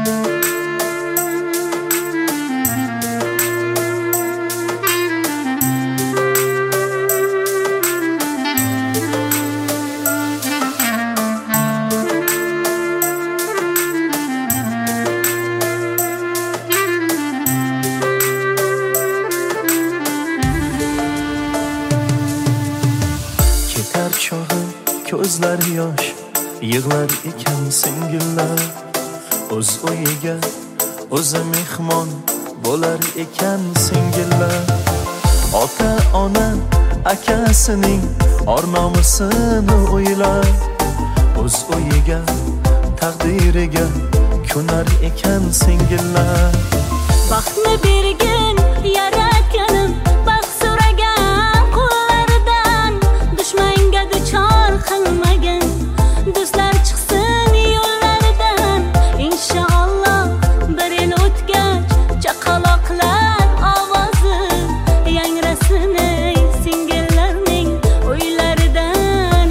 ko'zlar yosh yig'lar ekan singillar, o'z uyiga o'zi mehmon bo'lar ekan singillar. Ota ona akasining or-nomusini o'ylar, o'z uyiga taqdiriga ko'nar ekan singillar. Baxtni bergin yaratganim, baxt so'ragan qo'llaridan, dushmanga duchor qilmagin, do'stlar chiqsin yo'llaridan. Inshaalloh bir yil o'tgach chaqaloqlar ovozi yangrasin singillarning o'ylaridan.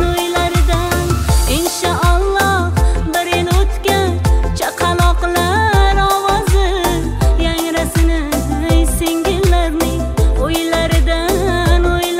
Inshaalloh bir yil o'tgach chaqaloqlar ovozi yangrasin singillarning o'ylaridan.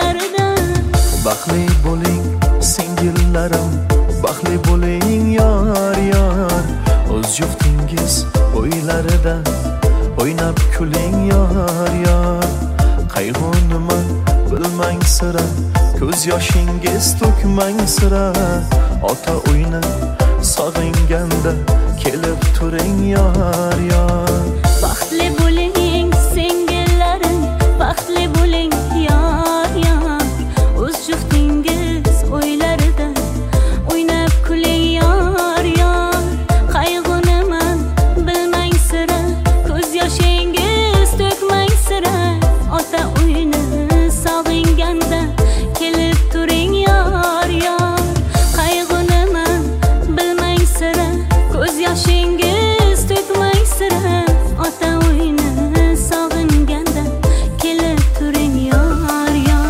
Baxtli bo'ling singillarim, baxtli bo'ling yor yor, o'z juftingiz o'ylarida o'ynab kuling yor yor. Qayg'u nima bilmang sira, ko'z yoshingiz to'kmang sira. Ota uyni sog'inganda kelib turing yor yor. Baxtli bo'ling singillarim, baxtli bo'ling yor yor, o'z juftingiz o'ylarida o'ynab kuling yor yor. Qayg'u nima bilmang sira, ko'z yoshingiz to'kmang sira. Ota uyni sog'inganda kelib turing yor yor. Qayg'u nima bilmang sira, ko'z yoshingiz to'kmang sira. Ota uyni sog'inganda kelib turing yor yor.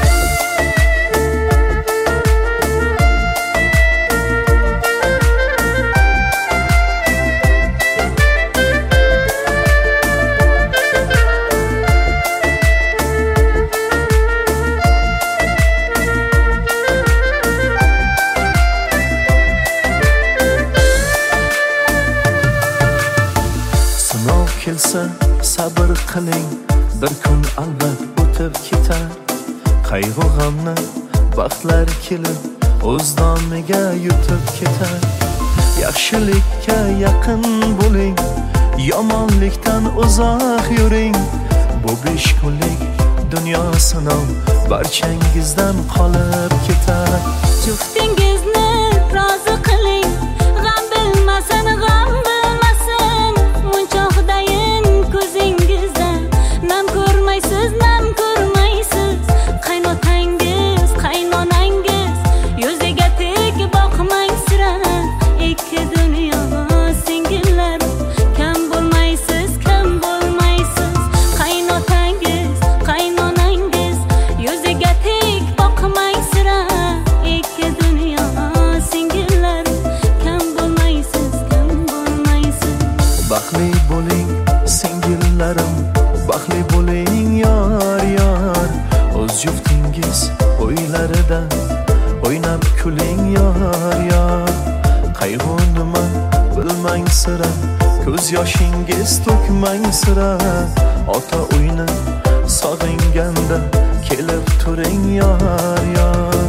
Sinov kelsa sabr qiling, bir kun albat o'tib ketar. Qayg'u g'amni baxtlar kelib o'z nomiga yutib ketar. Yaxshilikka yaqin bo'ling, yomonlikdan uzoq yuring. Bu 5 kunlik dunyo sinov barchangizdan qolib ketar. Juftingizni rozi qiling, g'am bilmasin, g'am bilmasin. Munchoqdayin ko'zingizdan nam ko'rmaysiz, nam ko'rmaysiz. Qaynotangiz, qaynonangiz yuziga tek boqmang sira. Ikki dunyo singillar, kam bo'lmaysiz, kam bo'lmaysiz. Qaynotangiz, qaynonangiz yuziga tek boqmang sira. Ikki dunyo singillar, kam bo'lmaysiz, kam bo'lmaysiz. Baxtli bo'ling singillarim, baxtli bo'ling yor yor, o'z juftingiz o'ylarida o'ynab kuling yor yor. Qayg'u nima bilmang sira, ko'z yoshingiz to'kmang sira. Ota uyni sog'inganda kelib turing yor yor.